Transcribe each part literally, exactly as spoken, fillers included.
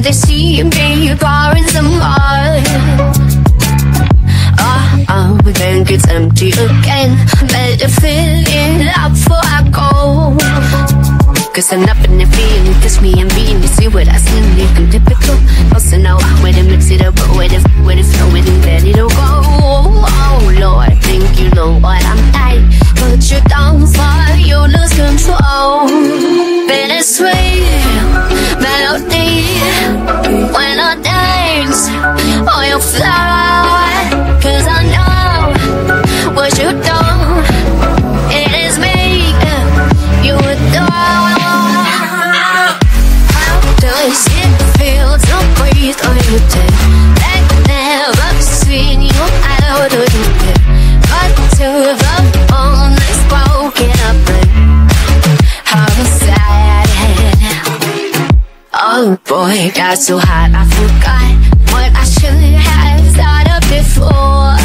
they see me pouring some more. Oh, oh, but then gets empty again. Better fill it up before I go. Cause I'm up in the feeling, kiss me and being, you see what I see, looking typical. Also know where to mix it up, but where to, where to flow it and let it all go. Oh Lord, think you know what I'm like. Put you down for you lose control. Bittersweet melody when I dance or you fly. Cause I know what you do. It is me you adore. Does it feel to breathe on your day? I've never seen you out of your bed. Cut to the bone, it's broken up and how sad. Oh boy, got so hot I forgot what I should have thought of before.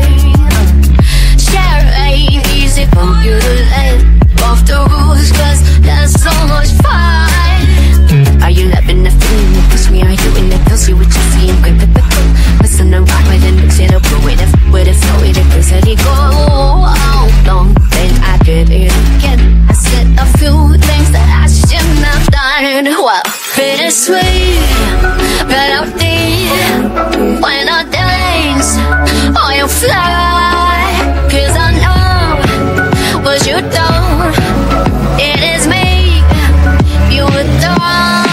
Share ain't easy for you to let off the rules, cause that's so much fun. Are you loving the feeling? Push me, are you in the pills? See what you see, I'm quick to pick up. Listen to rock with it, mix it up, but with it, with it, flow with it, cause let it go. Oh, don't think I did it again. I said a few things that I shouldn't have done. Well, bittersweet melody when I dance or you fly. Cause I know what you don't. It is me you adore.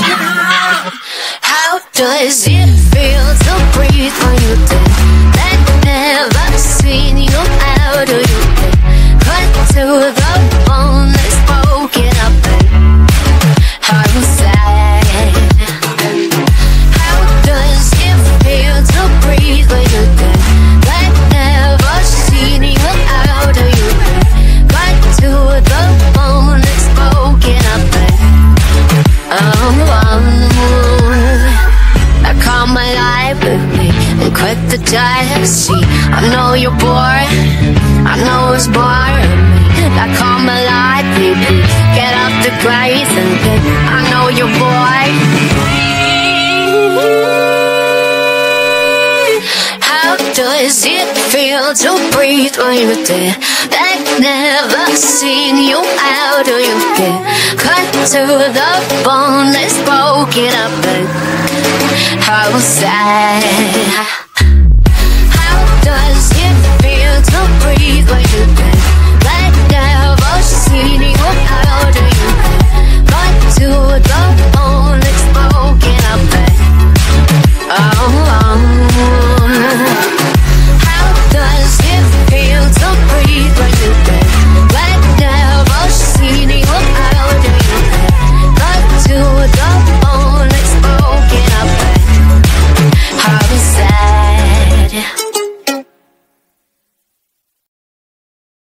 How does it feel to breathe when you did? I've never seen you out of your bed. Cut to the bone, it's broken up and how sad. How does it feel to breathe when you did? I've never seen you out of your bed. Cut to the bone, it's broken up and oh, I come alive with me and quit the jealousy. I know you're bored, I know it's boring me. I come alive, baby, get off the grace and get, I know you're bored. How does it feel to breathe when you're there? I've never seen you out of your bed. Cut to the bone, it's broken up and how sad.